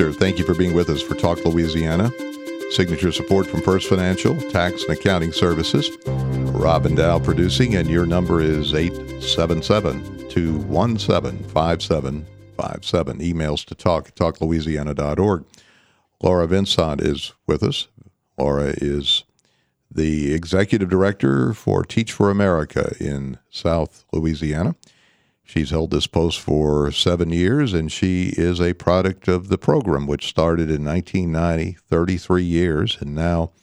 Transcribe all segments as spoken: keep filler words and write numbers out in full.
Victor, thank you for being with us for Talk Louisiana. Signature support from First Financial, Tax and Accounting Services. Robin Dow producing, and your number is eight seven seven, two one seven, five seven five seven. Emails to talk at talk louisiana dot org. Laura Vincent is with us. Laura is the Executive Director for Teach for America in South Louisiana. She's held this post for seven years, and she is a product of the program, which started in nineteen ninety, thirty-three years. And now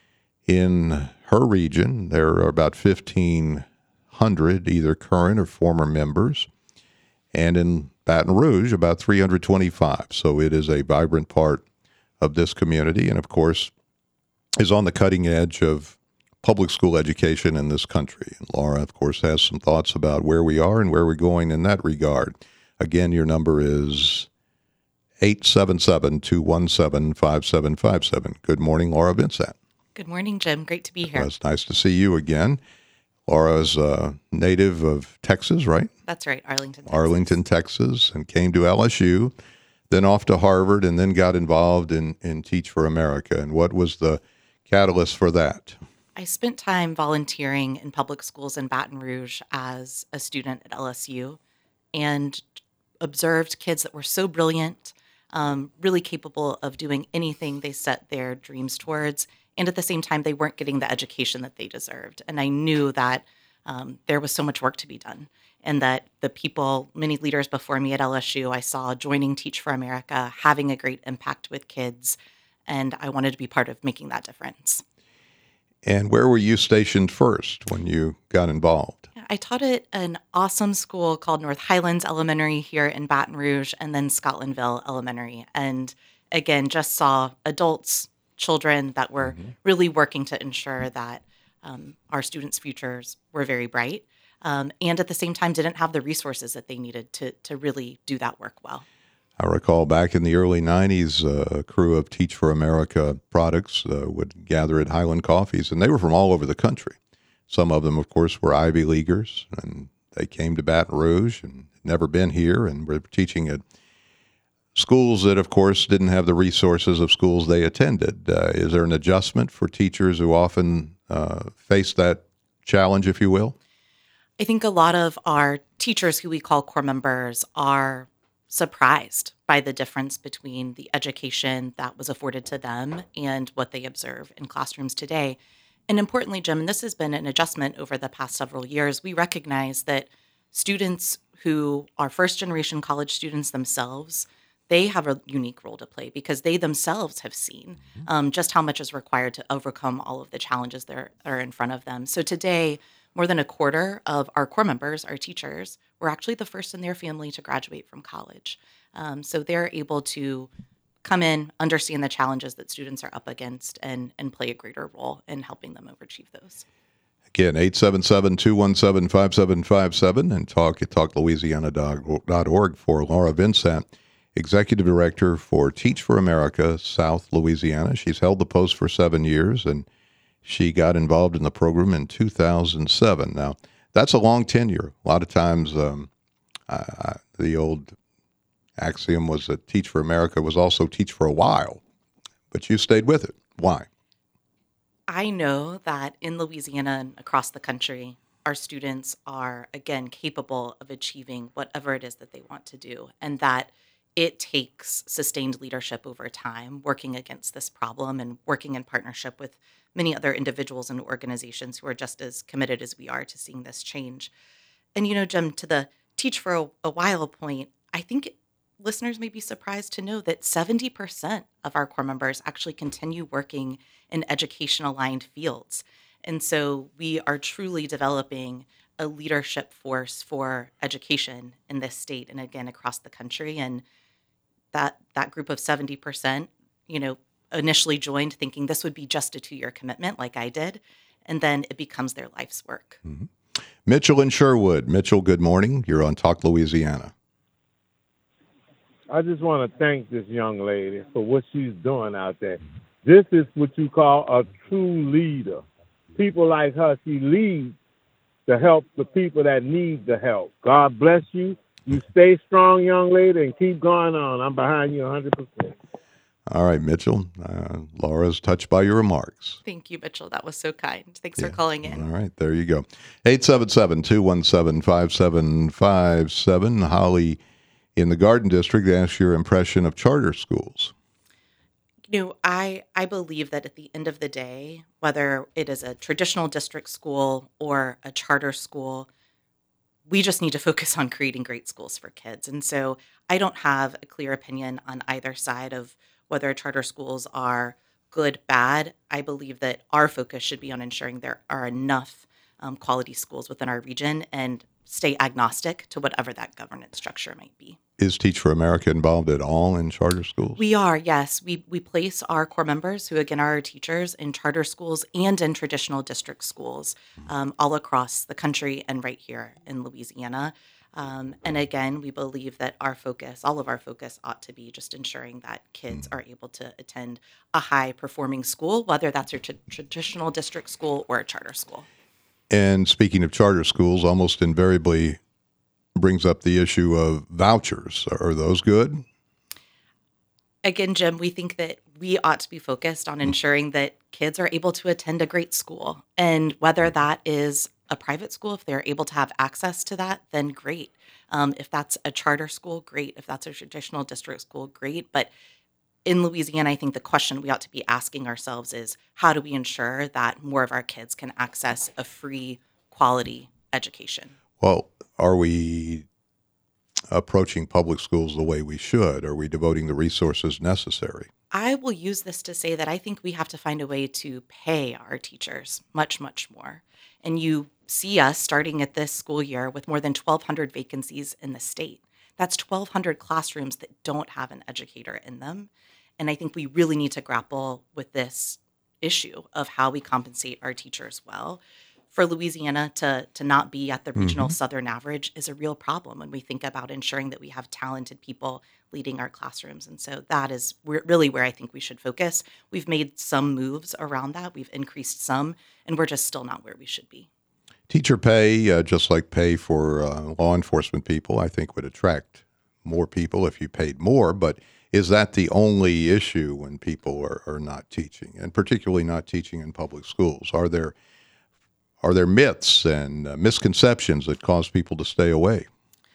in her region, there are about fifteen hundred either current or former members. And in Baton Rouge, about three hundred twenty-five. So it is a vibrant part of this community, and of course, is on the cutting edge of public school education in this country. And Laura, of course, has some thoughts about where we are and where we're going in that regard. Again, your number is eight seven seven, two one seven, five seven five seven. Good morning, Laura Vincent. Good morning, Jim. Great to be here. Well, it's nice to see you again. Laura's a native of Texas, right? That's right, Arlington, Texas. Arlington, Texas, and came to L S U, then off to Harvard, and then got involved in, in Teach for America. And what was the catalyst for that? I spent time volunteering in public schools in Baton Rouge as a student at L S U and observed kids that were so brilliant, um, really capable of doing anything they set their dreams towards. And at the same time, they weren't getting the education that they deserved. And I knew that um, there was so much work to be done, and that the people, many leaders before me at L S U, I saw joining Teach for America, having a great impact with kids. And I wanted to be part of making that difference. And where were you stationed first when you got involved? I taught at an awesome school called North Highlands Elementary here in Baton Rouge, and then Scotlandville Elementary. And again, just saw adults, children that were mm-hmm. really working to ensure that um, our students' futures were very bright, um, and at the same time didn't have the resources that they needed to to really do that work well. I recall back in the early nineties, uh, a crew of Teach for America products uh, would gather at Highland Coffees, and they were from all over the country. Some of them, of course, were Ivy Leaguers, and they came to Baton Rouge and had never been here, and were teaching at schools that, of course, didn't have the resources of schools they attended. Uh, is there an adjustment for teachers who often uh, face that challenge, if you will? I think a lot of our teachers who we call core members are surprised by the difference between the education that was afforded to them and what they observe in classrooms today. And importantly, Jim, and this has been an adjustment over the past several years, we recognize that students who are first-generation college students themselves, they have a unique role to play because they themselves have seen um, just how much is required to overcome all of the challenges that are in front of them. So today, more than a quarter of our core members, our teachers, were actually the first in their family to graduate from college. Um, so they're able to come in, understand the challenges that students are up against, and and play a greater role in helping them overachieve those. Again, eight seven seven, two one seven, five seven five seven, and talk at talk louisiana dot org for Laura Vincent, Executive Director for Teach for America, South Louisiana. She's held the post for seven years, and she got involved in the program in two thousand seven. Now, that's a long tenure. A lot of times, um, uh, the old axiom was that Teach for America was also teach for a while, but you stayed with it. Why? I know that in Louisiana and across the country, our students are, again, capable of achieving whatever it is that they want to do, and that it takes sustained leadership over time, working against this problem and working in partnership with many other individuals and organizations who are just as committed as we are to seeing this change. And, you know, Jim, to the Teach for a, a While point, I think listeners may be surprised to know that seventy percent of our core members actually continue working in education-aligned fields. And so we are truly developing a leadership force for education in this state and, again, across the country. And that that group of seventy percent, you know, initially joined thinking this would be just a two-year commitment like I did, and then it becomes their life's work. Mm-hmm. Mitchell in Sherwood. Mitchell, good morning. You're on Talk Louisiana. I just want to thank this young lady for what she's doing out there. This is what you call a true leader. People like her, she leads to help the people that need the help. God bless you. You stay strong, young lady, and keep going on. I'm behind you one hundred percent. All right, Mitchell. Uh, Laura's touched by your remarks. Thank you, Mitchell. That was so kind. Thanks Yeah. for calling in. All right, there you go. eight seven seven, two one seven, five seven five seven. Holly in the Garden District asks your impression of charter schools. You know, I, I believe that at the end of the day, whether it is a traditional district school or a charter school, we just need to focus on creating great schools for kids. And so I don't have a clear opinion on either side of whether charter schools are good, bad. I believe that our focus should be on ensuring there are enough um, quality schools within our region and stay agnostic to whatever that governance structure might be. Is Teach for America involved at all in charter schools? We are, yes. We we place our core members, who again are our teachers, in charter schools and in traditional district schools um, all across the country and right here in Louisiana. Um, and again, we believe that our focus, all of our focus, ought to be just ensuring that kids are able to attend a high-performing school, whether that's a tra- traditional district school or a charter school. And speaking of charter schools, almost invariably brings up the issue of vouchers. Are those good? Again, Jim, we think that we ought to be focused on ensuring that kids are able to attend a great school. And whether that is a private school, if they're able to have access to that, then great. Um, if that's a charter school, great. If that's a traditional district school, great. But in Louisiana, I think the question we ought to be asking ourselves is, how do we ensure that more of our kids can access a free, quality education? Well, are we approaching public schools the way we should? Are we devoting the resources necessary? I will use this to say that I think we have to find a way to pay our teachers much, much more. And you see us starting at this school year with more than twelve hundred vacancies in the state. That's twelve hundred classrooms that don't have an educator in them. And I think we really need to grapple with this issue of how we compensate our teachers well. For Louisiana to to not be at the regional Mhm. southern average is a real problem when we think about ensuring that we have talented people leading our classrooms. And so that is where, really where I think we should focus. We've made some moves around that. We've increased some, and we're just still not where we should be. Teacher pay, uh, just like pay for uh, law enforcement people, I think would attract more people if you paid more. But is that the only issue when people are, are not teaching, and particularly not teaching in public schools? Are there Are there myths and uh, misconceptions that cause people to stay away?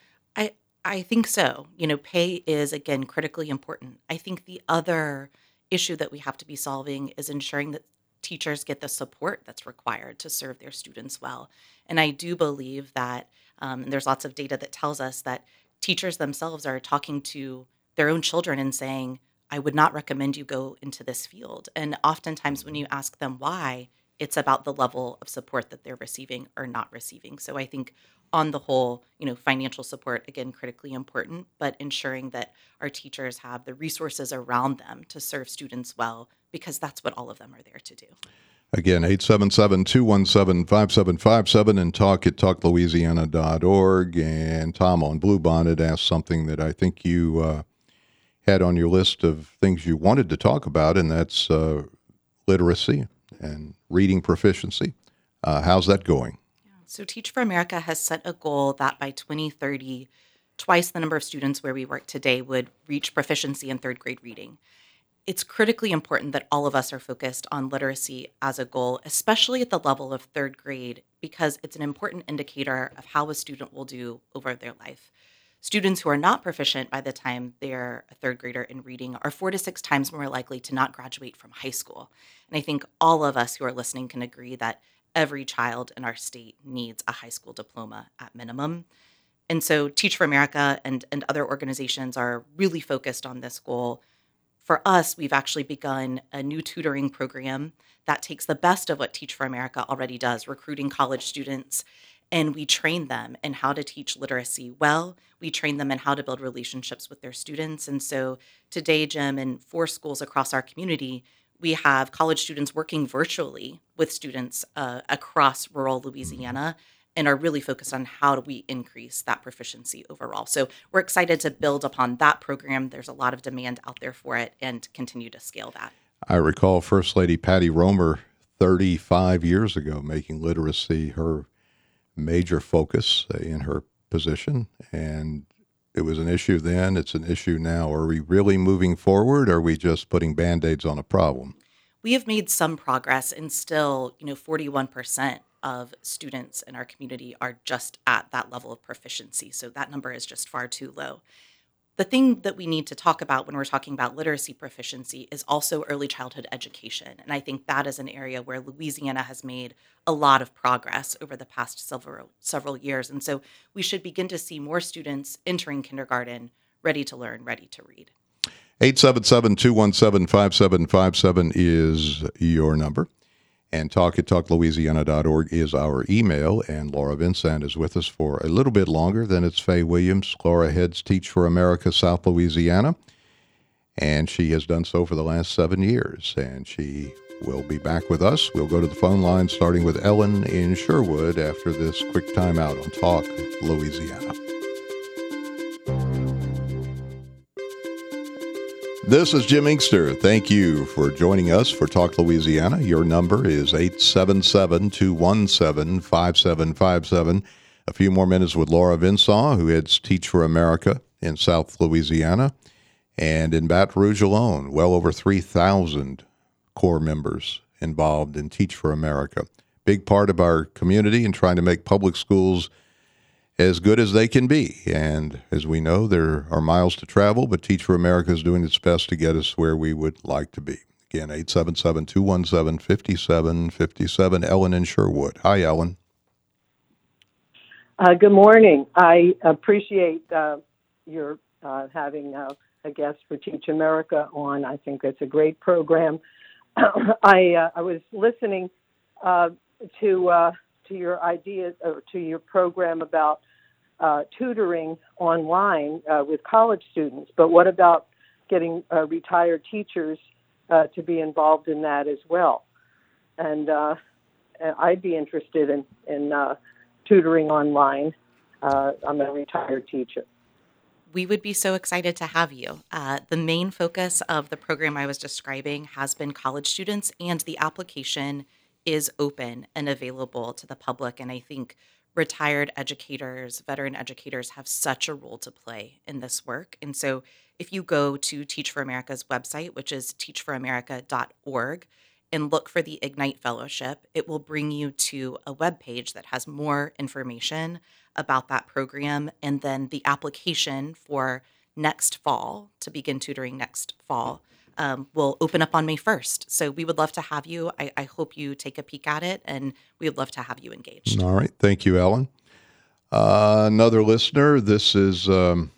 I I think so. You know, pay is again critically important. I think the other issue that we have to be solving is ensuring that teachers get the support that's required to serve their students well. And I do believe that um, and there's lots of data that tells us that teachers themselves are talking to their own children and saying, I would not recommend you go into this field. And oftentimes when you ask them why, it's about the level of support that they're receiving or not receiving. So I think on the whole, you know, financial support, again, critically important, but ensuring that our teachers have the resources around them to serve students well, because that's what all of them are there to do. Again, eight seven seven, two one seven, five seven five seven and talk at talk louisiana dot org. And Tom on Bluebonnet asked something that I think you uh, had on your list of things you wanted to talk about, and that's uh, literacy and reading proficiency. Uh, how's that going? So Teach for America has set a goal that by twenty thirty, twice the number of students where we work today would reach proficiency in third grade reading. It's critically important that all of us are focused on literacy as a goal, especially at the level of third grade, because it's an important indicator of how a student will do over their life. Students who are not proficient by the time they're a third grader in reading are four to six times more likely to not graduate from high school. And I think all of us who are listening can agree that every child in our state needs a high school diploma at minimum. And so Teach for America and, and other organizations are really focused on this goal. For us, we've actually begun a new tutoring program that takes the best of what Teach for America already does, recruiting college students, and we train them in how to teach literacy well. We train them in how to build relationships with their students. And so today, Jim, in four schools across our community, we have college students working virtually with students uh, across rural Louisiana and are really focused on how do we increase that proficiency overall. So we're excited to build upon that program. There's a lot of demand out there for it and continue to scale that. I recall First Lady Patty Romer thirty-five years ago making literacy her major focus in her position, and it was an issue then, it's an issue now. Are we really moving forward, or are we just putting Band-Aids on a problem? We have made some progress, and still, you know, forty-one percent of students in our community are just at that level of proficiency. So that number is just far too low. The thing that we need to talk about when we're talking about literacy proficiency is also early childhood education. And I think that is an area where Louisiana has made a lot of progress over the past several several years. And so we should begin to see more students entering kindergarten ready to learn, ready to read. eight seven seven, two one seven, five seven five seven is your number. And talk at talk louisiana dot org is our email. And Laura Vincent is with us for a little bit longer than it's Faye Williams. Laura heads Teach for America South Louisiana, and she has done so for the last seven years. And she will be back with us. We'll go to the phone line, starting with Ellen in Sherwood after this quick timeout on Talk Louisiana. This is Jim Inkster. Thank you for joining us for Talk Louisiana. Your number is eight seven seven, two one seven, five seven five seven. A few more minutes with Laura Vincent, who heads Teach for America in South Louisiana. And in Baton Rouge alone, well over three thousand core members involved in Teach for America. Big part of our community and trying to make public schools as good as they can be. And as we know, there are miles to travel, but Teach for America is doing its best to get us where we would like to be. Again, eight seven seven, two one seven, five seven five seven. Ellen in Sherwood. Hi, Ellen. Uh, good morning. I appreciate uh, your uh, having uh, a guest for Teach America on. I think it's a great program. I uh, I was listening uh, to uh, to your ideas, or to your program about Uh, tutoring online uh, with college students, but what about getting uh, retired teachers uh, to be involved in that as well? And uh, I'd be interested in, in uh, tutoring online. Uh, I'm a retired teacher. We would be so excited to have you. Uh, the main focus of the program I was describing has been college students, and the application is open and available to the public. And I think retired educators, veteran educators have such a role to play in this work. And so if you go to Teach for America's website, which is teach for america dot org, and look for the Ignite Fellowship, it will bring you to a webpage that has more information about that program. And then the application for next fall, to begin tutoring next fall, Um, will open up on May first. So we would love to have you. I, I hope you take a peek at it, and we would love to have you engaged. All right. Thank you, Ellen. Uh, another listener, this is um,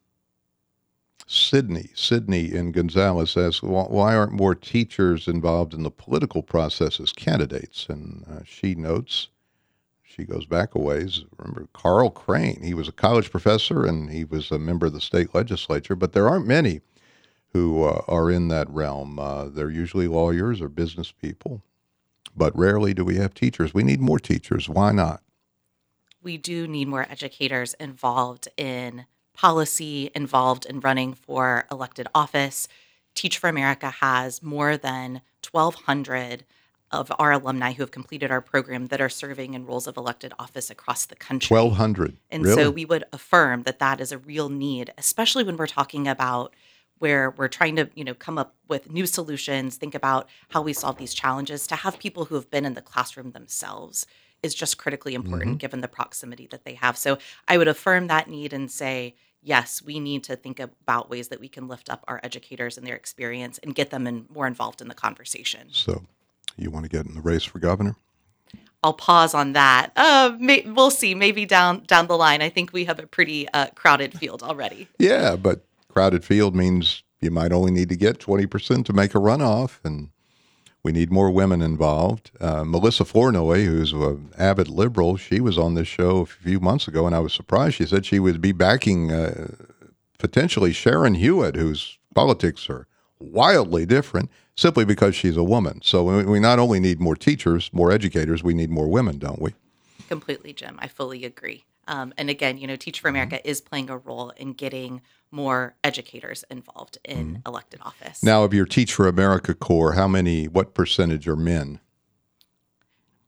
Sydney. Sydney in Gonzales asks, why aren't more teachers involved in the political process as candidates? And uh, she notes, she goes back a ways. Remember Carl Crane. He was a college professor, and he was a member of the state legislature, but there aren't many who uh, are in that realm. Uh, they're usually lawyers or business people, but rarely do we have teachers. We need more teachers. Why not? We do need more educators involved in policy, involved in running for elected office. Teach for America has more than twelve hundred of our alumni who have completed our program that are serving in roles of elected office across the country. twelve hundred. And really? So we would affirm that that is a real need, especially when we're talking about where we're trying to, you know, come up with new solutions, think about how we solve these challenges. To have people who have been in the classroom themselves is just critically important, mm-hmm. given the proximity that they have. So I would affirm that need and say, yes, we need to think about ways that we can lift up our educators and their experience and get them in, more involved in the conversation. So you want to get in the race for governor? I'll pause on that. Uh, may, we'll see. Maybe down down the line. I think we have a pretty uh, crowded field already. Yeah, but crowded field means you might only need to get twenty percent to make a runoff, and we need more women involved. Uh, Melissa Flournoy, who's an avid liberal, she was on this show a few months ago, and I was surprised. She said she would be backing uh, potentially Sharon Hewitt, whose politics are wildly different, simply because she's a woman. So we, we not only need more teachers, more educators, we need more women, don't we? Completely, Jim. I fully agree. Um, and again, you know, Teach for America mm-hmm. is playing a role in getting more educators involved in mm-hmm. elected office. Now, of your Teach for America core, how many, what percentage are men?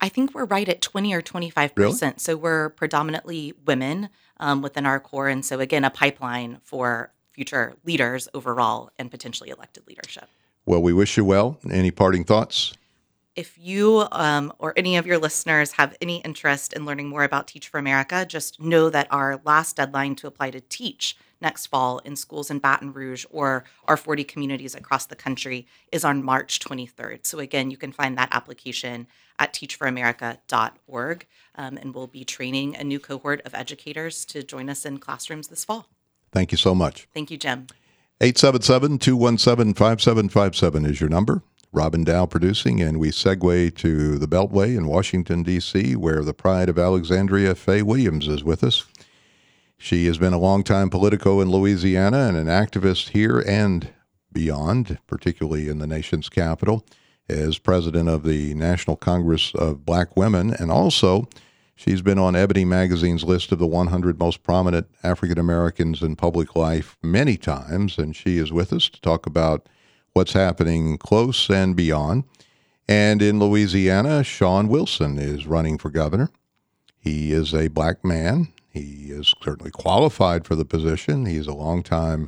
I think we're right at twenty or twenty-five percent. Really? So we're predominantly women um, within our core. And so, again, a pipeline for future leaders overall and potentially elected leadership. Well, we wish you well. Any parting thoughts? If you um, or any of your listeners have any interest in learning more about Teach for America, just know that our last deadline to apply to teach next fall in schools in Baton Rouge or our forty communities across the country is on March twenty-third. So again, you can find that application at teach for america dot org, um, and we'll be training a new cohort of educators to join us in classrooms this fall. Thank you so much. Thank you, Jim. eight seven seven, two one seven, five seven five seven is your number. Robin Dow producing, and we segue to the Beltway in Washington, D C, where the pride of Alexandria, Faye Williams, is with us. She has been a longtime Politico in Louisiana and an activist here and beyond, particularly in the nation's capital, as president of the National Congress of Black Women, and also she's been on Ebony Magazine's list of the one hundred most prominent African Americans in public life many times, and she is with us to talk about what's happening close and beyond. And in Louisiana, Shawn Wilson is running for governor. He is a black man. He is certainly qualified for the position. He's a longtime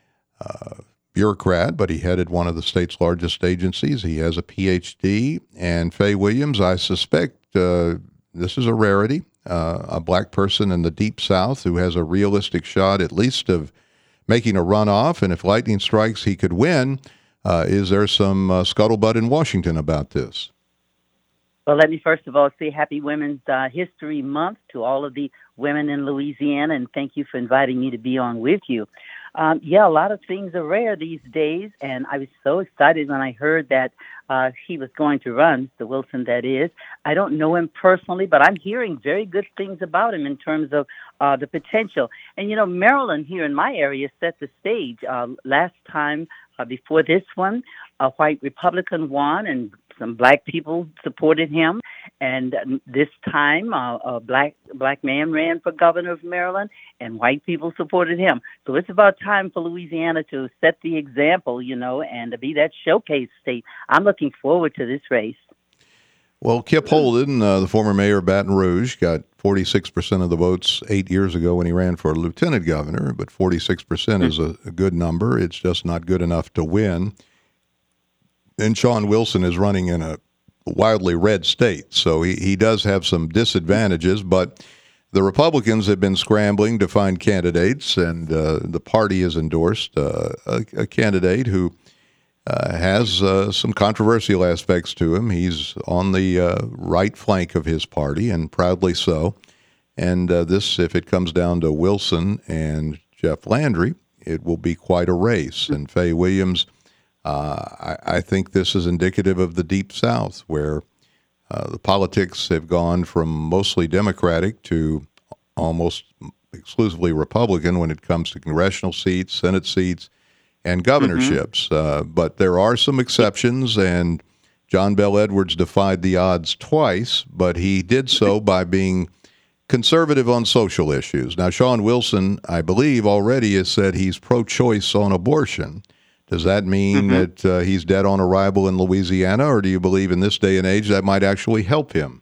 uh, bureaucrat, but he headed one of the state's largest agencies. He has a P H D. And Faye Williams, I suspect uh, this is a rarity, uh, a black person in the Deep South who has a realistic shot at least of making a runoff. And if lightning strikes, he could win. Uh, is there some uh, scuttlebutt in Washington about this? Well, let me first of all say Happy Women's uh, History Month to all of the women in Louisiana, and thank you for inviting me to be on with you. Um, yeah, a lot of things are rare these days, and I was so excited when I heard that uh, he was going to run, Mister Wilson, that is. I don't know him personally, but I'm hearing very good things about him in terms of uh, the potential. And, you know, Maryland here in my area set the stage. Uh, last time, uh, before this one, a white Republican won, and some black people supported him. And this time, uh, a black black man ran for governor of Maryland, and white people supported him. So it's about time for Louisiana to set the example, you know, and to be that showcase state. I'm looking forward to this race. Well, Kip Holden, uh, the former mayor of Baton Rouge, got forty-six percent of the votes eight years ago when he ran for lieutenant governor, but forty-six percent is a, a good number. It's just not good enough to win. And Shawn Wilson is running in a wildly red state, so he, he does have some disadvantages, but the Republicans have been scrambling to find candidates, and uh, the party has endorsed uh, a, a candidate who uh, has uh, some controversial aspects to him. He's on the uh, right flank of his party, and proudly so. And uh, this, if it comes down to Wilson and Jeff Landry, it will be quite a race. And Faye Williams, Uh, I, I think this is indicative of the Deep South, where uh, the politics have gone from mostly Democratic to almost exclusively Republican when it comes to congressional seats, Senate seats, and governorships. Mm-hmm. Uh, but there are some exceptions, and John Bel Edwards defied the odds twice, but he did so by being conservative on social issues. Now, Shawn Wilson, I believe, already has said he's pro-choice on abortion. Does that mean mm-hmm. that uh, he's dead on arrival in Louisiana, or do you believe in this day and age that might actually help him?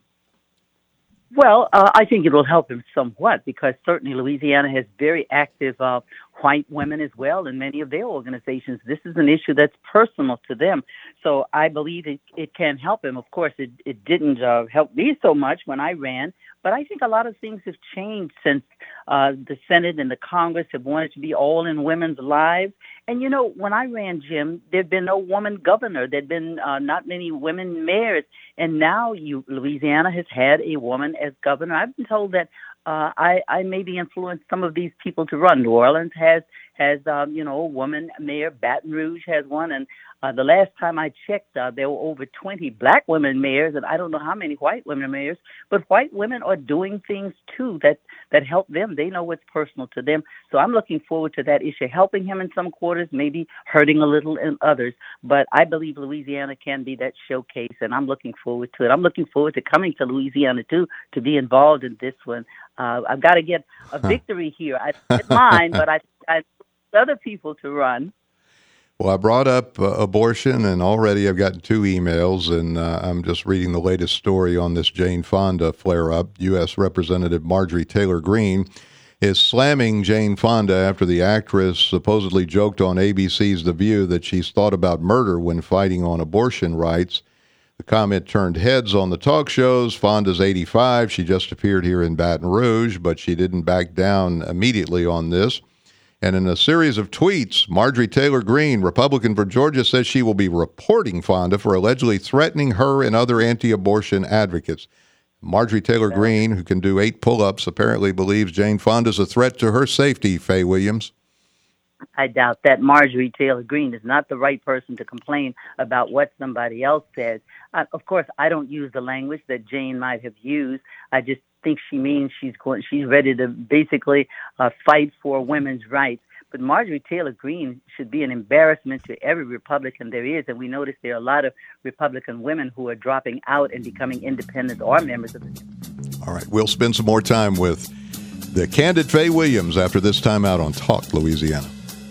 Well, uh, I think it will help him somewhat, because certainly Louisiana has very active uh, white women as well in many of their organizations. This is an issue that's personal to them. So I believe it, it can help him. Of course, it, it didn't uh, help me so much when I ran, but I think a lot of things have changed since uh, the Senate and the Congress have wanted to be all in women's lives. And, you know, when I ran, Jim, there'd been no woman governor. There'd been uh, not many women mayors. And now you, Louisiana has had a woman as governor. I've been told that uh, I, I maybe influenced some of these people to run. New Orleans has, has um, you know, a woman mayor. Baton Rouge has one. And uh, the last time I checked, uh, there were over twenty black women mayors, and I don't know how many white women mayors. But white women are doing things, too, that, that help them. They know what's personal to them. So I'm looking forward to that issue, helping him in some quarters, maybe hurting a little in others. But I believe Louisiana can be that showcase, and I'm looking forward to it. I'm looking forward to coming to Louisiana, too, to be involved in this one. Uh, I've got to get a victory here. I did mine, but I, I other people to run. Well, I brought up uh, abortion, and already I've gotten two emails, and uh, I'm just reading the latest story on this Jane Fonda flare-up. U S Representative Marjorie Taylor Greene is slamming Jane Fonda after the actress supposedly joked on A B C's The View that she's thought about murder when fighting on abortion rights. The comment turned heads on the talk shows. Fonda's eighty-five. She just appeared here in Baton Rouge, but she didn't back down immediately on this. And in a series of tweets, Marjorie Taylor Greene, Republican for Georgia, says she will be reporting Fonda for allegedly threatening her and other anti-abortion advocates. Marjorie Taylor Greene, who can do eight pull-ups, apparently believes Jane Fonda's a threat to her safety, Faye Williams. I doubt that. Marjorie Taylor Greene is not the right person to complain about what somebody else says. Uh, of course, I don't use the language that Jane might have used. I just think she means she's going, she's ready to basically uh, fight for women's rights. But Marjorie Taylor Greene should be an embarrassment to every Republican there is. And we notice there are a lot of Republican women who are dropping out and becoming independent or members of the. All right. We'll spend some more time with the candid Faye Williams after this time out on Talk Louisiana.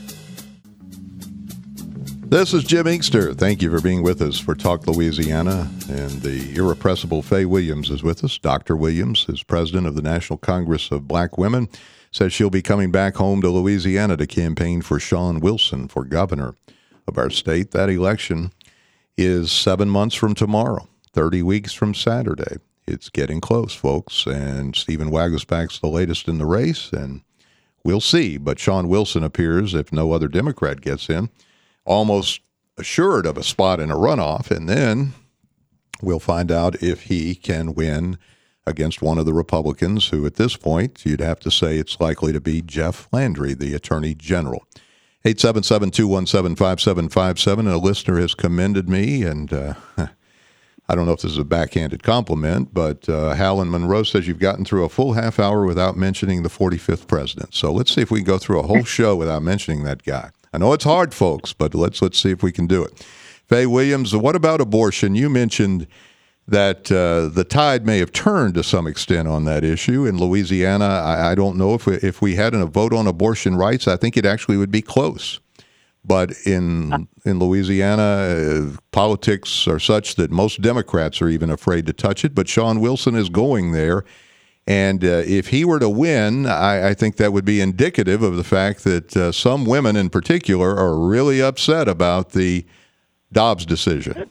This is Jim Inkster. Thank you for being with us for Talk Louisiana. And the irrepressible Faye Williams is with us. Doctor Williams is president of the National Congress of Black Women. Says she'll be coming back home to Louisiana to campaign for Shawn Wilson for governor of our state. That election is seven months from tomorrow, thirty weeks from Saturday. It's getting close, folks. And Stephen Wagusbach's the latest in the race, and we'll see. But Shawn Wilson appears, if no other Democrat gets in, almost assured of a spot in a runoff, and then we'll find out if he can win against one of the Republicans, who at this point, you'd have to say it's likely to be Jeff Landry, the Attorney General. eight seven seven, two one seven, five seven five seven, and a listener has commended me, and uh, I don't know if this is a backhanded compliment, but uh, Hal in Monroe says you've gotten through a full half hour without mentioning the forty-fifth president. So let's see if we can go through a whole show without mentioning that guy. I know it's hard, folks, but let's let's see if we can do it. Faye Williams, what about abortion? You mentioned that uh, the tide may have turned to some extent on that issue. In Louisiana, I, I don't know if we, if we had a vote on abortion rights, I think it actually would be close. But in in Louisiana, uh, politics are such that most Democrats are even afraid to touch it. But Shawn Wilson is going there. And uh, if he were to win, I, I think that would be indicative of the fact that uh, some women in particular are really upset about the Dobbs decision.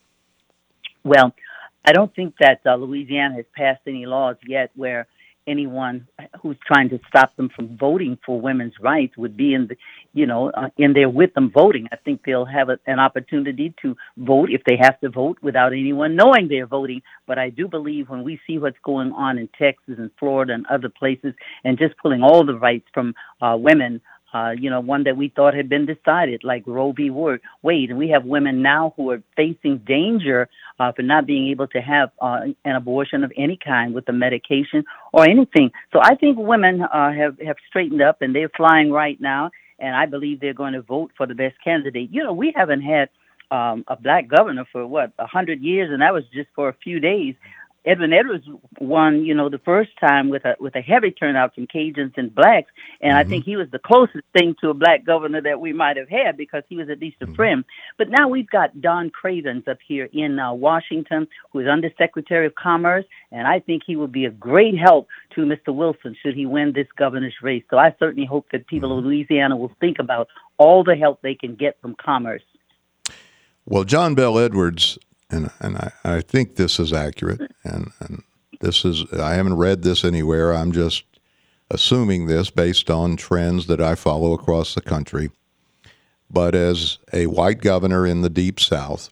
Well, I don't think that uh, Louisiana has passed any laws yet where anyone who's trying to stop them from voting for women's rights would be in the, you know, uh, in there with them voting. I think they'll have a, an opportunity to vote if they have to vote without anyone knowing they're voting. But I do believe when we see what's going on in Texas and Florida and other places and just pulling all the rights from uh, women, Uh, you know, one that we thought had been decided, like Roe v. Wade. And we have women now who are facing danger uh, for not being able to have uh, an abortion of any kind with a medication or anything. So I think women uh, have, have straightened up, and they're flying right now. And I believe they're going to vote for the best candidate. You know, we haven't had um, a black governor for, what, one hundred years, and that was just for a few days. Edwin Edwards won, you know, the first time with a with a heavy turnout from Cajuns and blacks, and mm-hmm. I think he was the closest thing to a black governor that we might have had because he was at least a mm-hmm. friend. But now we've got Don Cravens up here in uh, Washington, who is Undersecretary of Commerce, and I think he will be a great help to Mister Wilson should he win this governor's race. So I certainly hope that people mm-hmm. of Louisiana will think about all the help they can get from commerce. Well, John Bel Edwards. And and I, I think this is accurate, and, and this is, I haven't read this anywhere. I'm just assuming this based on trends that I follow across the country. But as a white governor in the Deep South,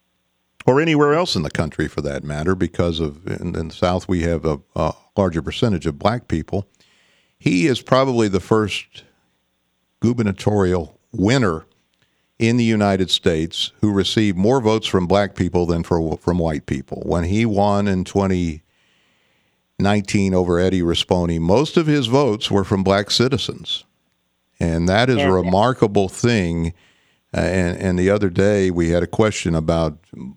or anywhere else in the country for that matter, because of in, in the South we have a, a larger percentage of black people, he is probably the first gubernatorial winner in the United States who received more votes from black people than for, from white people. When he won in twenty nineteen over Eddie Rispone, most of his votes were from black citizens. And that is yeah, a remarkable yeah. thing. Uh, and, and the other day we had a question about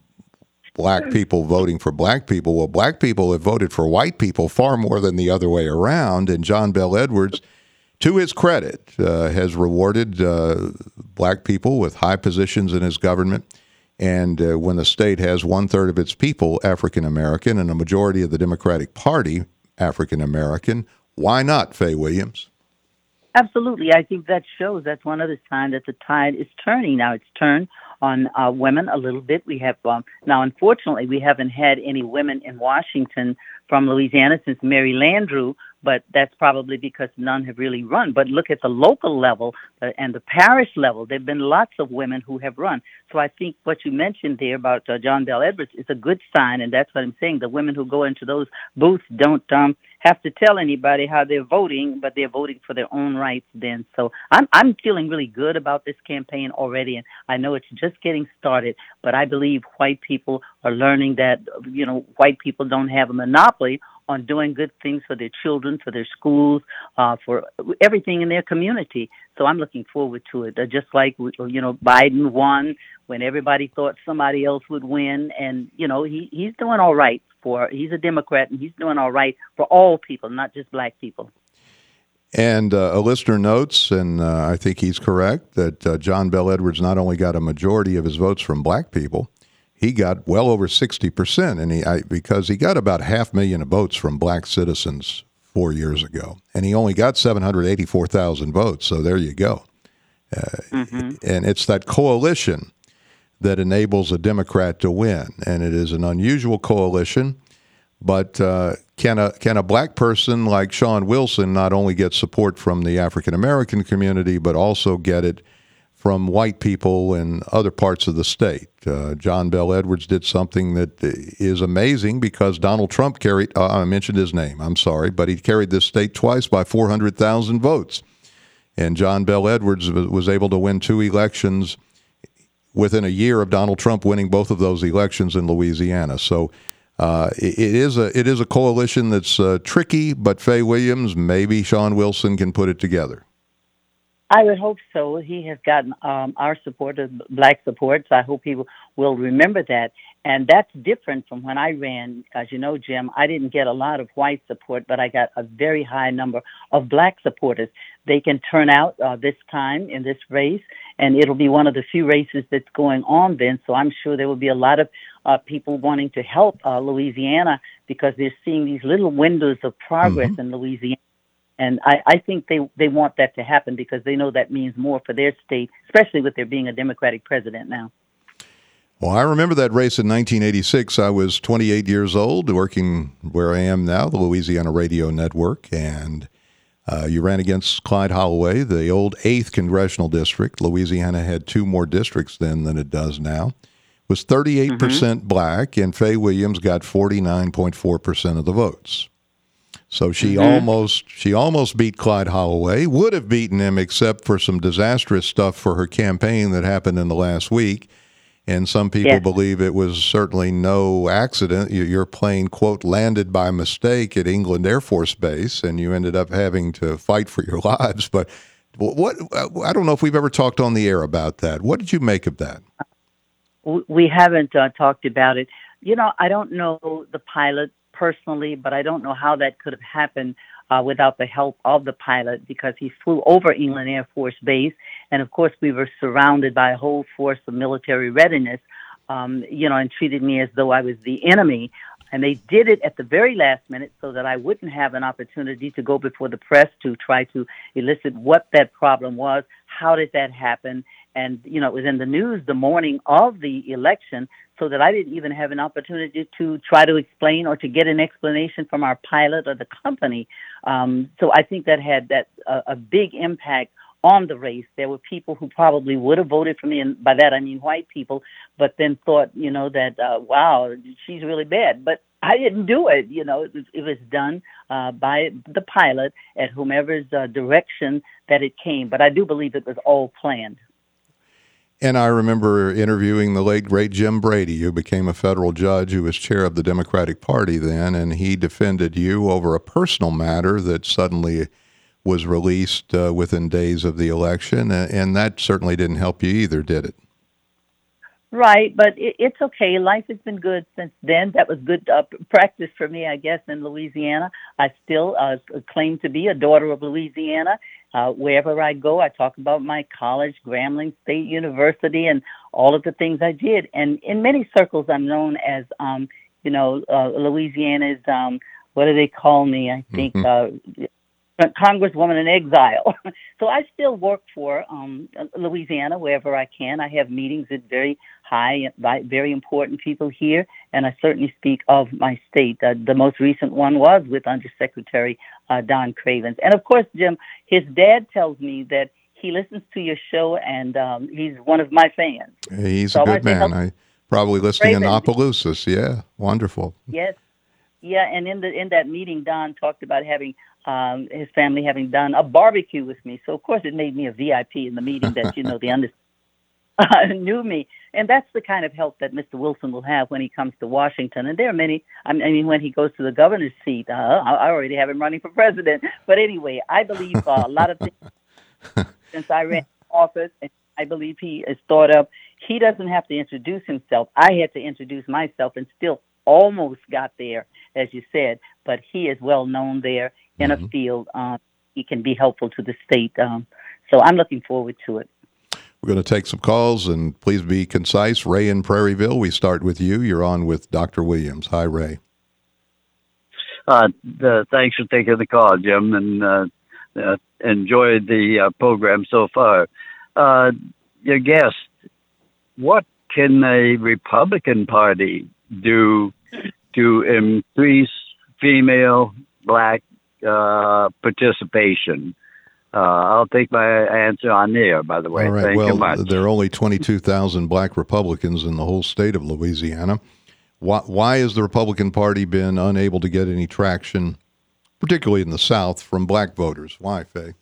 black people voting for black people. Well, black people have voted for white people far more than the other way around. And John Bel Edwards to his credit, uh, has rewarded uh, black people with high positions in his government. And uh, when the state has one-third of its people African-American and a majority of the Democratic Party African-American, why not, Faye Williams? Absolutely. I think that shows that's one other sign that the tide is turning. Now it's turned on uh, women a little bit. We have um, now, unfortunately, we haven't had any women in Washington from Louisiana since Mary Landrieu, but that's probably because none have really run. But look at the local level uh, and the parish level. There have been lots of women who have run. So I think what you mentioned there about uh, John Bel Edwards is a good sign, and that's what I'm saying. The women who go into those booths don't um, have to tell anybody how they're voting, but they're voting for their own rights then. So I'm I'm feeling really good about this campaign already, and I know it's just getting started, but I believe white people are learning that, you know, white people don't have a monopoly on doing good things for their children, for their schools, uh, for everything in their community. So I'm looking forward to it. Uh, just like, you know, Biden won when everybody thought somebody else would win. And, you know, he, he's doing all right for, he's a Democrat, and he's doing all right for all people, not just black people. And uh, a listener notes, and uh, I think he's correct, that uh, John Bel Edwards not only got a majority of his votes from black people, he got well over sixty percent, and he I, because he got about half a million of votes from black citizens four years ago, and he only got seven hundred eighty-four thousand votes, so there you go. Uh, mm-hmm. And it's that coalition that enables a Democrat to win, and it is an unusual coalition, but uh, can a can a black person like Shawn Wilson not only get support from the African-American community, but also get it from white people in other parts of the state? Uh, John Bel Edwards did something that is amazing because Donald Trump carried, uh, I mentioned his name, I'm sorry, but he carried this state twice by four hundred thousand votes. And John Bel Edwards was able to win two elections within a year of Donald Trump winning both of those elections in Louisiana. So uh, it, it is a it is a coalition that's uh, tricky, but Faye Williams, maybe Shawn Wilson can put it together. I would hope so. He has gotten um, our support, black support, so I hope people will remember that. And that's different from when I ran. As you know, Jim, I didn't get a lot of white support, but I got a very high number of black supporters. They can turn out uh, this time in this race, and it'll be one of the few races that's going on then. So I'm sure there will be a lot of uh, people wanting to help uh, Louisiana because they're seeing these little windows of progress mm-hmm. in Louisiana. And I, I think they, they want that to happen because they know that means more for their state, especially with there being a Democratic president now. Well, I remember that race in nineteen eighty-six. I was twenty-eight years old, working where I am now, the Louisiana Radio Network, and uh, you ran against Clyde Holloway, the old eighth Congressional District. Louisiana had two more districts then than it does now. It was thirty-eight percent mm-hmm. black, and Faye Williams got forty-nine point four percent of the votes. So she mm-hmm. almost she almost beat Clyde Holloway, would have beaten him except for some disastrous stuff for her campaign that happened in the last week. And some people yes. believe it was certainly no accident. Your plane, quote, landed by mistake at England Air Force Base, and you ended up having to fight for your lives. But what I don't know if we've ever talked on the air about that. What did you make of that? We haven't uh, talked about it. You know, I don't know the pilot personally, but I don't know how that could have happened uh, without the help of the pilot because he flew over England Air Force Base. And, of course, we were surrounded by a whole force of military readiness, um, you know, and treated me as though I was the enemy. And they did it at the very last minute so that I wouldn't have an opportunity to go before the press to try to elicit what that problem was, how did that happen. And, you know, it was in the news the morning of the election so that I didn't even have an opportunity to try to explain or to get an explanation from our pilot or the company. Um, so I think that had that uh, a big impact on the race. There were people who probably would have voted for me, and by that I mean white people, but then thought, you know, that, uh, wow, she's really bad. But I didn't do it. You know, it was, it was done uh, by the pilot at whomever's uh, direction that it came. But I do believe it was all planned. And I remember interviewing the late, great Jim Brady, who became a federal judge, who was chair of the Democratic Party then, and he defended you over a personal matter that suddenly was released uh, within days of the election, and that certainly didn't help you either, did it? Right, but it, it's okay. Life has been good since then. That was good uh, practice for me, I guess, in Louisiana. I still uh, claim to be a daughter of Louisiana. Uh, wherever I go, I talk about my college, Grambling State University, and all of the things I did. And in many circles, I'm known as, um, you know, uh, Louisiana's, um, what do they call me? I think mm-hmm. uh, Congresswoman in exile. So I still work for um, Louisiana wherever I can. I have meetings at very high, very important people here, and I certainly speak of my state. Uh, the most recent one was with Undersecretary uh, Don Cravens. And of course, Jim, his dad tells me that he listens to your show, and um, he's one of my fans. He's so a good man. I probably listening in Opelousas. Yeah, wonderful. Yes. Yeah, and in the in that meeting, Don talked about having um, his family having done a barbecue with me. So, of course, it made me a V I P in the meeting that, you know, the under uh, knew me. And that's the kind of help that Mister Wilson will have when he comes to Washington. And there are many, I mean, when he goes to the governor's seat, uh, I already have him running for president. But anyway, I believe uh, a lot of things since I ran for office, and I believe he is thought up. He doesn't have to introduce himself. I had to introduce myself and still almost got there, as you said, but he is well known there in mm-hmm. a field. Um, he can be helpful to the state. Um, so I'm looking forward to it. We're going to take some calls, and please be concise. Ray in Prairieville, we start with you. You're on with Doctor Williams. Hi, Ray. Uh, the, thanks for taking the call, Jim, and uh, uh, enjoyed the uh, program so far. Uh, your guest, what can the Republican Party do to increase female black uh, participation? Uh, I'll take my answer on there, by the way. All right. Thank well, you much. There are only twenty-two thousand black Republicans in the whole state of Louisiana. Why, why has the Republican Party been unable to get any traction, particularly in the South, from black voters? Why, Faye?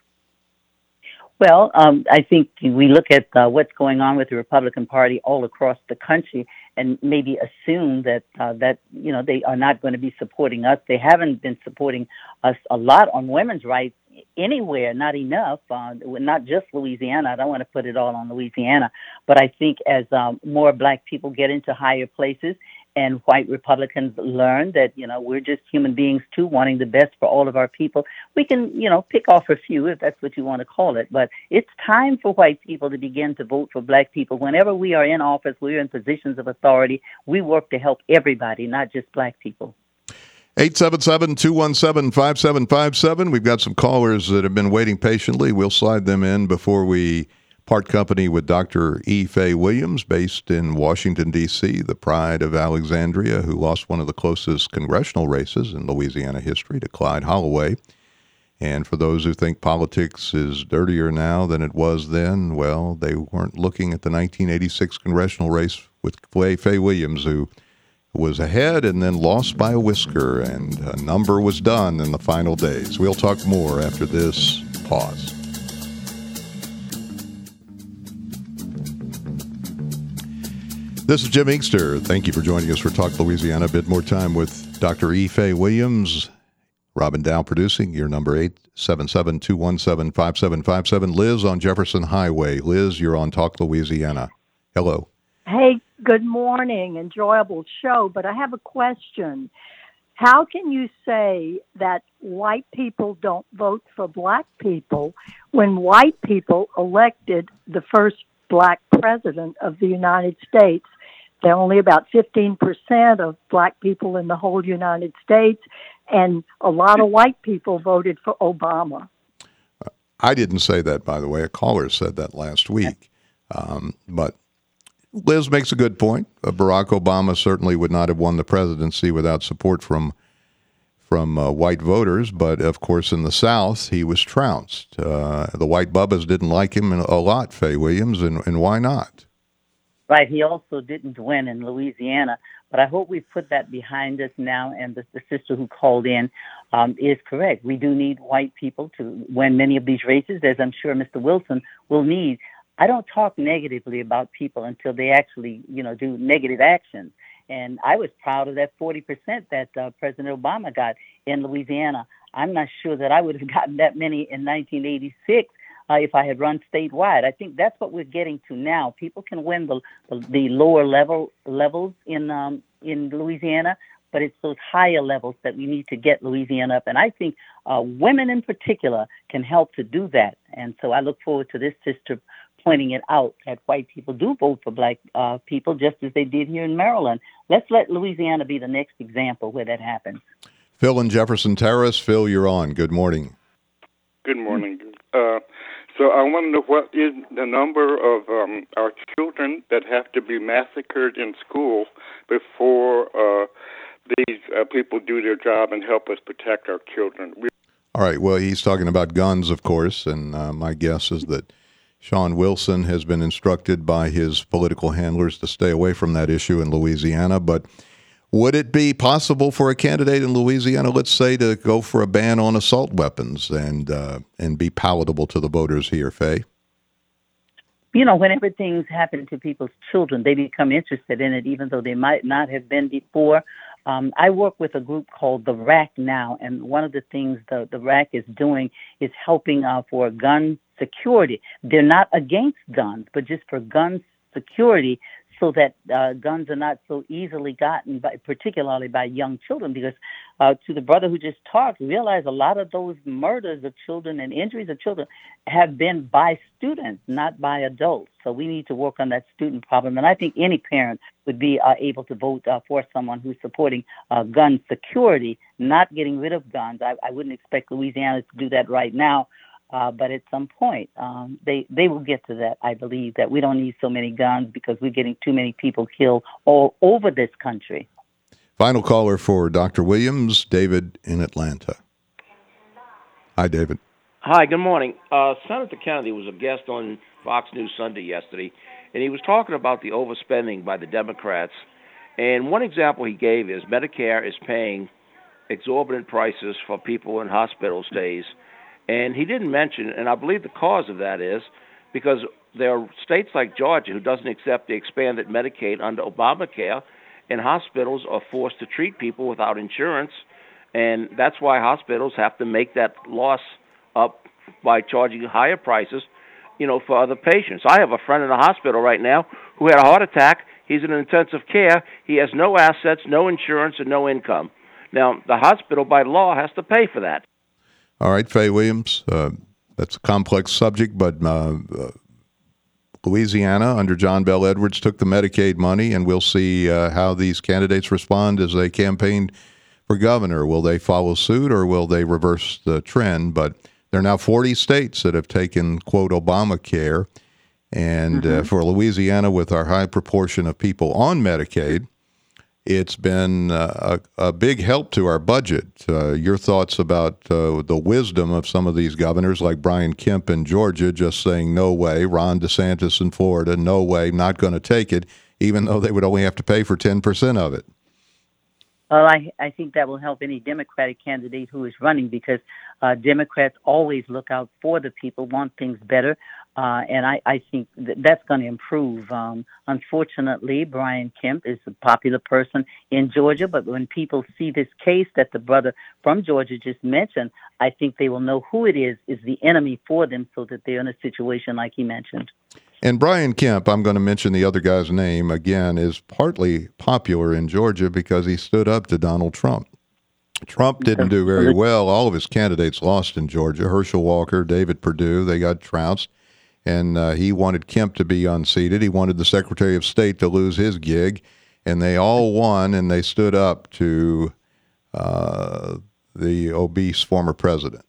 Well, um, I think we look at uh, what's going on with the Republican Party all across the country and maybe assume that, uh, that you know, they are not going to be supporting us. They haven't been supporting us a lot on women's rights anywhere, not enough, uh, not just Louisiana. I don't want to put it all on Louisiana, but I think as um, more black people get into higher places and white Republicans learn that, you know, we're just human beings too, wanting the best for all of our people, we can, you know, pick off a few, if that's what you want to call it. But it's time for white people to begin to vote for black people. Whenever we are in office, we're in positions of authority. We work to help everybody, not just black people. eight seven seven, two one seven, five seven five seven. We've got some callers that have been waiting patiently. We'll slide them in before we part company with Doctor E. Fay Williams, based in Washington, D C, the pride of Alexandria, who lost one of the closest congressional races in Louisiana history to Clyde Holloway. And for those who think politics is dirtier now than it was then, well, they weren't looking at the nineteen eighty-six congressional race with Fay Williams, who was ahead and then lost by a whisker, and a number was done in the final days. We'll talk more after this pause. This is Jim Inkster. Thank you for joining us for Talk Louisiana. A bit more time with Doctor E. Fay Williams. Robin Dow producing. Your number eight seven seven, two one seven, five seven five seven. Liz on Jefferson Highway. Liz, you're on Talk Louisiana. Hello. Hey, good morning. Enjoyable show, but I have a question. How can you say that white people don't vote for black people when white people elected the first black president of the United States? There are only about fifteen percent of black people in the whole United States, and a lot of white people voted for Obama. I didn't say that, by the way. A caller said that last week. Um, but Liz makes a good point. Uh, Barack Obama certainly would not have won the presidency without support from from uh, white voters. But, of course, in the South, he was trounced. Uh, the white bubbas didn't like him a lot, Fay Williams, and, and why not? Right. He also didn't win in Louisiana. But I hope we've put that behind us now. And the, the sister who called in um, is correct. We do need white people to win many of these races, as I'm sure Mister Wilson will need. I don't talk negatively about people until they actually, you know, do negative actions. And I was proud of that forty percent that uh, President Obama got in Louisiana. I'm not sure that I would have gotten that many in nineteen eighty-six uh, if I had run statewide. I think that's what we're getting to now. People can win the the, the lower level levels in um, in Louisiana, but it's those higher levels that we need to get Louisiana up. And I think uh, women in particular can help to do that. And so I look forward to this sister pointing it out that white people do vote for black uh, people, just as they did here in Maryland. Let's let Louisiana be the next example where that happens. Phil in Jefferson Terrace. Phil, you're on. Good morning. Good morning. Uh, so I want to know what is the number of um, our children that have to be massacred in school before uh, these uh, people do their job and help us protect our children. We- All right. Well, he's talking about guns, of course, and uh, my guess is that Sean Wilson has been instructed by his political handlers to stay away from that issue in Louisiana. But would it be possible for a candidate in Louisiana, let's say, to go for a ban on assault weapons and uh, and be palatable to the voters here, Faye? You know, whenever things happen to people's children, they become interested in it, even though they might not have been before. Um, I work with a group called the R A C now, and one of the things the, the R A C is doing is helping uh, for gun security. They're not against guns, but just for gun security, so that uh, guns are not so easily gotten, by, particularly by young children. Because uh, to the brother who just talked, realize a lot of those murders of children and injuries of children have been by students, not by adults. So we need to work on that student problem. And I think any parent would be uh, able to vote uh, for someone who's supporting uh, gun security, not getting rid of guns. I, I wouldn't expect Louisiana to do that right now. Uh, but at some point, um, they, they will get to that, I believe, that we don't need so many guns because we're getting too many people killed all over this country. Final caller for Doctor Williams, David in Atlanta. Hi, David. Hi, good morning. Uh, Senator Kennedy was a guest on Fox News Sunday yesterday, and he was talking about the overspending by the Democrats. And one example he gave is Medicare is paying exorbitant prices for people in hospital stays. And he didn't mention, and I believe the cause of that is because there are states like Georgia who doesn't accept the expanded Medicaid under Obamacare, and hospitals are forced to treat people without insurance, and that's why hospitals have to make that loss up by charging higher prices, you know, for other patients. I have a friend in the hospital right now who had a heart attack. He's in intensive care. He has no assets, no insurance, and no income. Now, the hospital, by law, has to pay for that. All right, Faye Williams, uh, that's a complex subject, but uh, uh, Louisiana under John Bel Edwards took the Medicaid money, and we'll see uh, how these candidates respond as they campaign for governor. Will they follow suit or will they reverse the trend? But there are now forty states that have taken, quote, Obamacare, and mm-hmm. uh, for Louisiana, with our high proportion of people on Medicaid, it's been uh, a, a big help to our budget. Uh, your thoughts about uh, the wisdom of some of these governors like Brian Kemp in Georgia just saying, no way, Ron DeSantis in Florida, no way, not going to take it, even though they would only have to pay for ten percent of it. Well, I, I think that will help any Democratic candidate who is running because uh, Democrats always look out for the people, want things better. Uh, and I, I think that that's going to improve. Um, unfortunately, Brian Kemp is a popular person in Georgia, but when people see this case that the brother from Georgia just mentioned, I think they will know who it is, is the enemy for them so that they're in a situation like he mentioned. And Brian Kemp, I'm going to mention the other guy's name again, is partly popular in Georgia because he stood up to Donald Trump. Trump didn't do very well. All of his candidates lost in Georgia. Herschel Walker, David Perdue, they got trounced. And uh, he wanted Kemp to be unseated. He wanted the Secretary of State to lose his gig. And they all won, and they stood up to uh, the obese former president.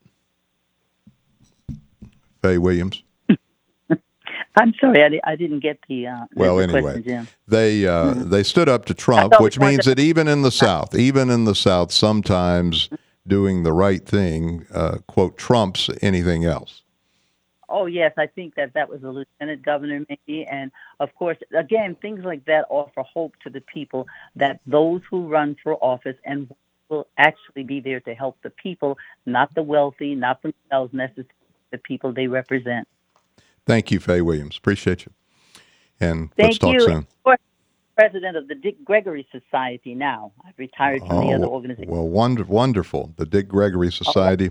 Faye Williams. I'm sorry, I, di- I didn't get the uh, well. The anyway, question, Jim. they uh, mm-hmm. they stood up to Trump, which means that even in the South, even in the South, sometimes doing the right thing, uh, quote, trumps anything else. Oh, yes, I think that that was a lieutenant governor maybe. And, of course, again, things like that offer hope to the people that those who run for office and will actually be there to help the people, not the wealthy, not themselves necessarily, the people they represent. Thank you, Faye Williams. Appreciate you. And Thank let's talk you. soon. Of course, president of the Dick Gregory Society now. I've retired from oh, the other organization. Well, wonder, wonderful. The Dick Gregory Society.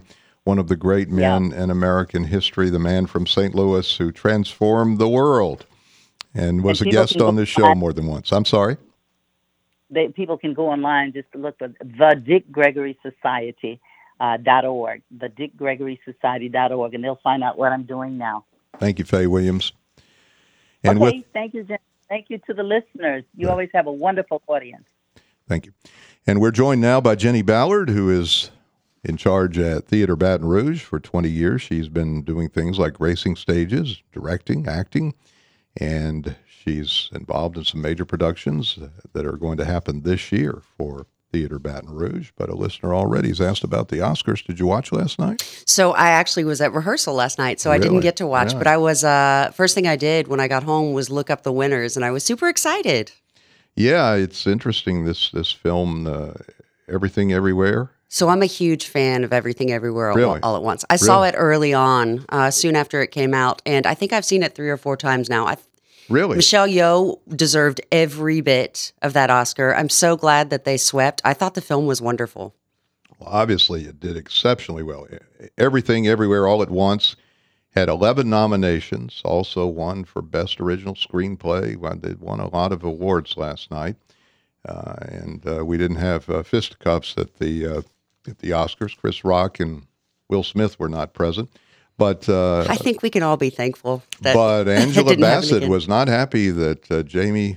one of the great men Yeah. in American history, the man from Saint Louis who transformed the world and was And a people guest can on go this show back- more than once. I'm sorry? They, people can go online just to look at the Dick Gregory Society uh, dot org, the Dick Gregory Society dot org, and they'll find out what I'm doing now. Thank you, Faye Williams. And okay, with thank you, Jen. Thank you to the listeners. You always have a wonderful audience. Thank you. And we're joined now by Jenny Ballard, who is in charge at Theater Baton Rouge for twenty years. She's been doing things like racing stages, directing, acting, and she's involved in some major productions that are going to happen this year for Theater Baton Rouge. But a listener already has asked about the Oscars. Did you watch last night? So I actually was at rehearsal last night, so I didn't Really? get to watch. Yeah. But I was uh, first thing I did when I got home was look up the winners, and I was super excited. Yeah, it's interesting, this this film, uh, Everything Everywhere. So I'm a huge fan of Everything Everywhere all, Really? all at once. I saw Really? it early on, uh, soon after it came out, and I think I've seen it three or four times now. I, Really? Michelle Yeoh deserved every bit of that Oscar. I'm so glad that they swept. I thought the film was wonderful. Well, obviously, it did exceptionally well. Everything Everywhere All at Once had eleven nominations, also won for Best Original Screenplay. Well, they won a lot of awards last night. Uh, and uh, we didn't have uh, fisticuffs at the uh, at the Oscars. Chris Rock and Will Smith were not present. But uh, I think we can all be thankful that but that Angela didn't happen Bassett again. was not happy that uh, Jamie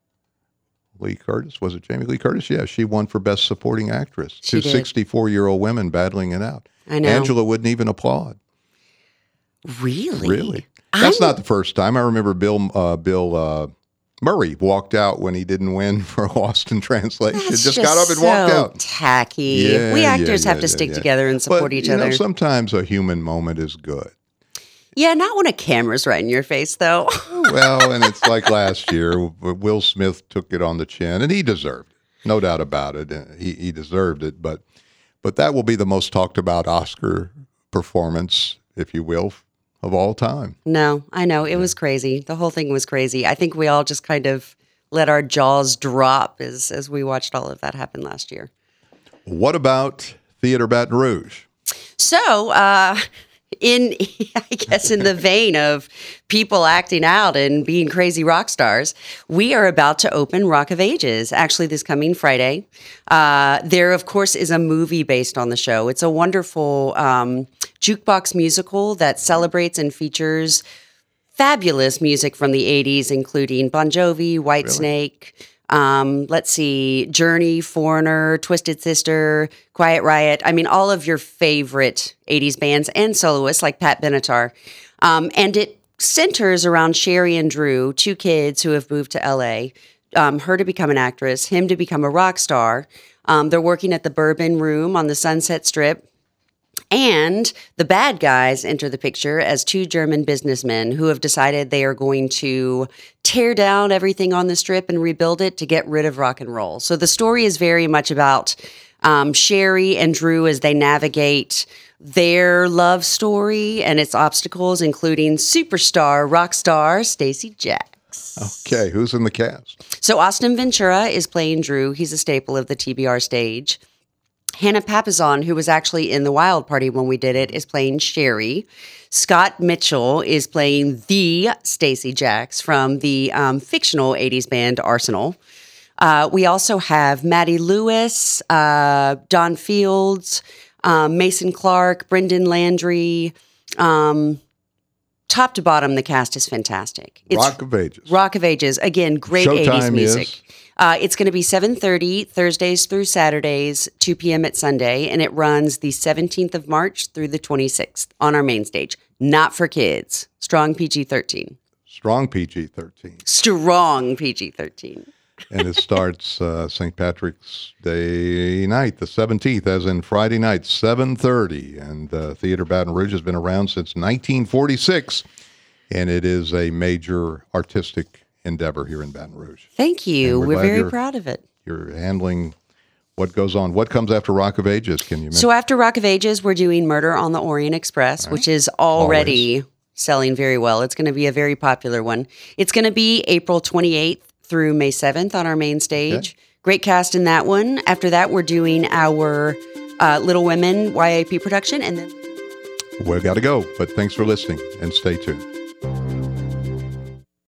Lee Curtis, was it Jamie Lee Curtis? Yeah, she won for Best Supporting Actress. She Two did. sixty-four-year-old women battling it out. I know. Angela wouldn't even applaud. Really? Really? That's I'm- not the first time. I remember Bill uh, Bill uh, Murray walked out when he didn't win for Lost in Translation. That's just, got up and so walked out. Tacky. Yeah, we yeah, actors have yeah, to yeah, stick yeah. together and support But, each you other. know, sometimes a human moment is good. Yeah, not when a camera's right in your face, though. Well, and it's like last year, Will Smith took it on the chin, and he deserved it, no doubt about it. He he deserved it, but but that will be the most talked about Oscar performance, if you will, of all time. No, I know. It was crazy. The whole thing was crazy. I think we all just kind of let our jaws drop as, as we watched all of that happen last year. What about Theater Baton Rouge? So, uh, in, I guess, in the vein of people acting out and being crazy rock stars, we are about to open Rock of Ages, actually this coming Friday. Uh, there, of course, is a movie based on the show. It's a wonderful um, jukebox musical that celebrates and features fabulous music from the eighties, including Bon Jovi, Whitesnake, um, let's see, Journey, Foreigner, Twisted Sister, Quiet Riot. I mean, all of your favorite eighties bands and soloists like Pat Benatar. Um, and it centers around Sherry and Drew, two kids who have moved to L A, um, her to become an actress, him to become a rock star. Um, they're working at the Bourbon Room on the Sunset Strip. And the bad guys enter the picture as two German businessmen who have decided they are going to tear down everything on the strip and rebuild it to get rid of rock and roll. So the story is very much about um, Sherry and Drew as they navigate their love story and its obstacles, including superstar rock star Stacey Jacks. Okay, who's in the cast? So Austin Ventura is playing Drew. He's a staple of the T B R stage. Hannah Papazon, who was actually in the Wild Party when we did it, is playing Sherry. Scott Mitchell is playing the Stacey Jacks from the um, fictional eighties band Arsenal. Uh, we also have Maddie Lewis, uh, Don Fields, um, Mason Clark, Brendan Landry. Um, top to bottom, the cast is fantastic. It's Rock of Ages. Rock of Ages. Again, great eighties Showtime music. is? Uh, it's going to be seven thirty Thursdays through Saturdays, two p.m. at Sunday, and it runs the seventeenth of March through the twenty-sixth on our main stage. Not for kids. Strong P G thirteen. Strong P G thirteen. Strong P G thirteen. And it starts uh, Saint Patrick's Day night, the seventeenth, as in Friday night, seven thirty. And uh, Theater Baton Rouge has been around since nineteen forty-six, and it is a major artistic endeavor here in Baton Rouge. Thank you. we're We're, glad very you're- proud of it. You're handling what goes on. What comes after Rock of Ages? Can you mention? So after Rock of Ages, we're doing Murder on the Orient Express, which is already selling very well. It's going to be a very popular one. It's going to be April twenty-eighth through May seventh on our main stage. Okay. Great cast in that one. After that, we're doing our uh, Little Women Y A P production, and then We've got to go, but thanks for listening and stay tuned.